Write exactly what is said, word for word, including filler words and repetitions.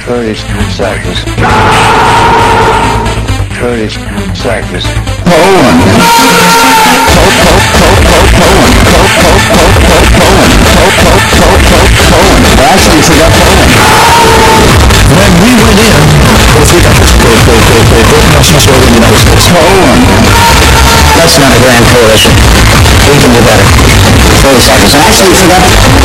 Courage and sadness. Courage and sadness. Poland. Poland. Poland. Actually, you forgot Poland. When we went in, Poland. That's not a grand coalition. We can do better. thirty seconds. Actually, you forgot